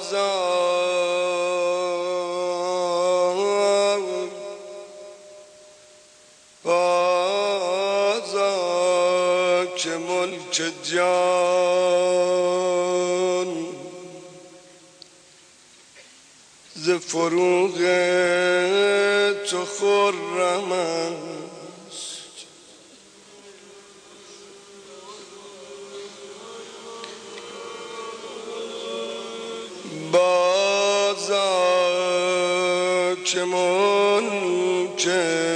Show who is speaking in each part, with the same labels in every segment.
Speaker 1: بازا که ملک جان ز فروغ تو خرم است. بازا که ملک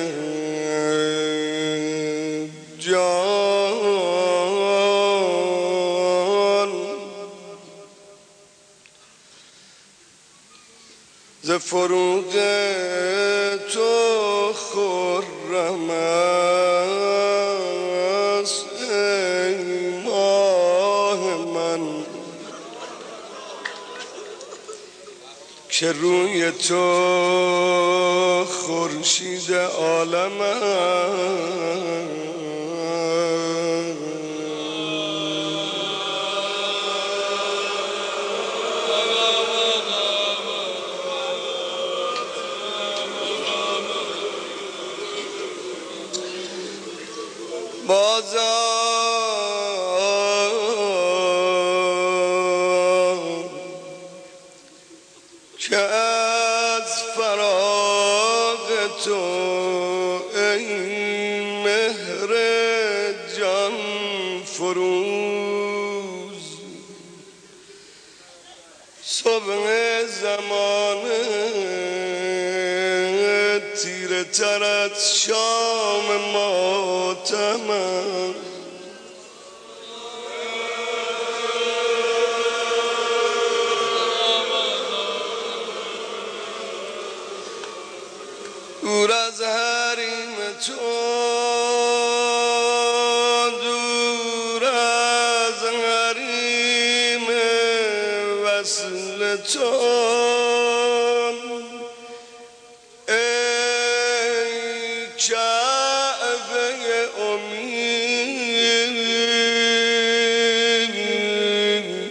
Speaker 1: جان ز فروغ تو خرم است. ای ماه من که روی تو خورشید عالم است. بازا که از فراق تو ای مهر جان فروز صبح زمانه تیره تر از شام ماتم است. دور از حریم تو، دور از حریم وصل تو، ای کعبه امید.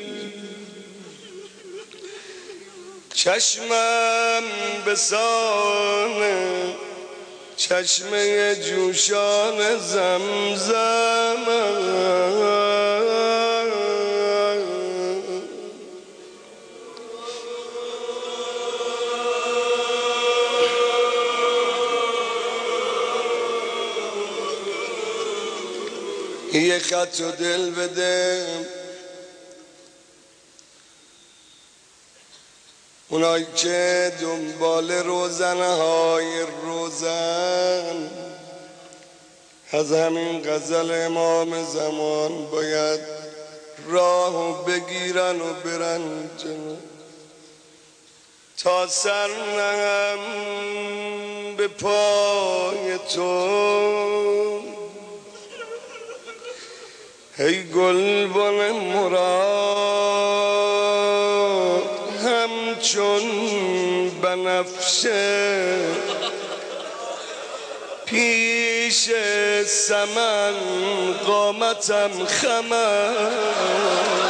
Speaker 1: چشمم بسان چشمه جوشان زمزم یه خط و دل بده اونایی که دنبال روزنهای روزن از همین غزل امام زمان باید راهو بگیرن و برن جلو تا سر نهم به پای تو. ای گلبن مراد همچون بنفشه پیش سمن قامتم خمر.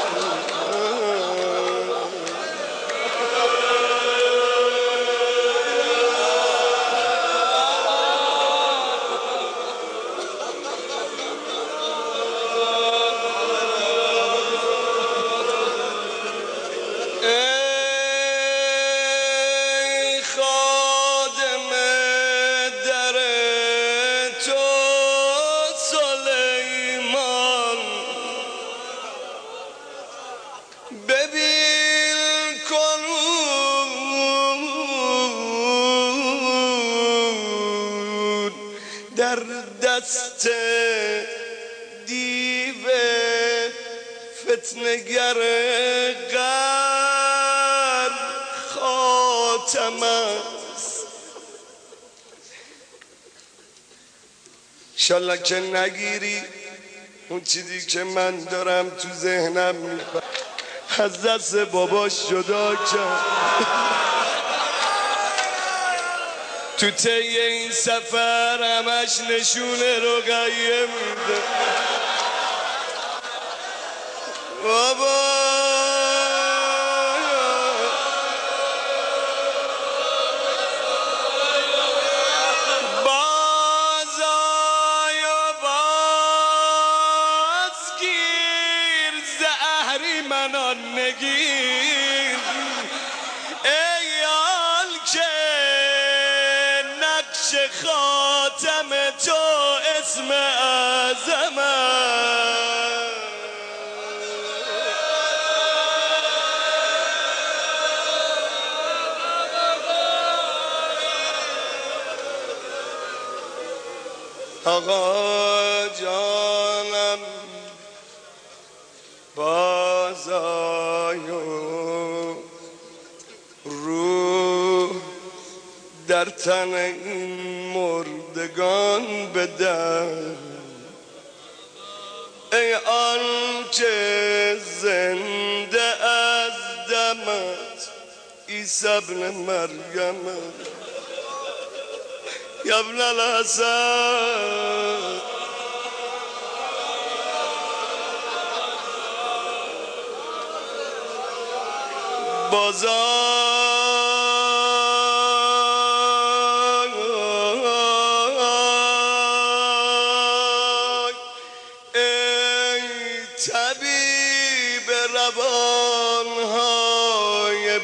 Speaker 1: ببین کنون در دست دیو فتنگر غر خاتم است. انشالله که نگیری اون چیزی که من دارم تو ذهنم میپره. از دست باباش جدا کرد تو طی این سفر همش نشونه رقیه میده. بابا جان نگین ای آن که نقش خاتم تو اسم اعظمت آقا جانم بازای روح در تن این مردگان بدم ای آن که زنده از دمت عیسی ابن مریم یا ابن الحسن بازای ای طبیب روانهای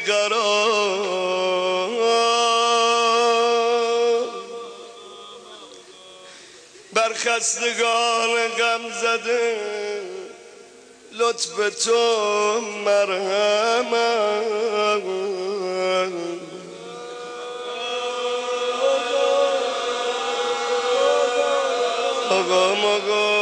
Speaker 1: بیقرار بر خستگان غم زده لطف تو مرحمت آقا مقام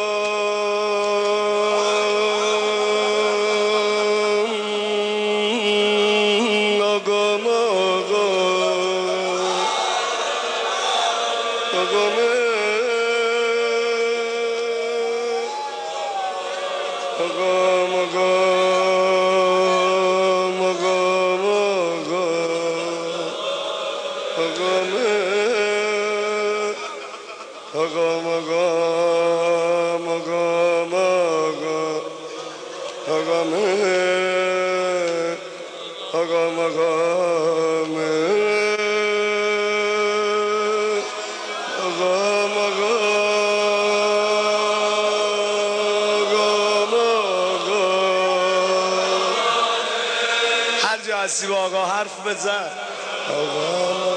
Speaker 1: آقا هر جا هستی با آقا حرف بزن آقا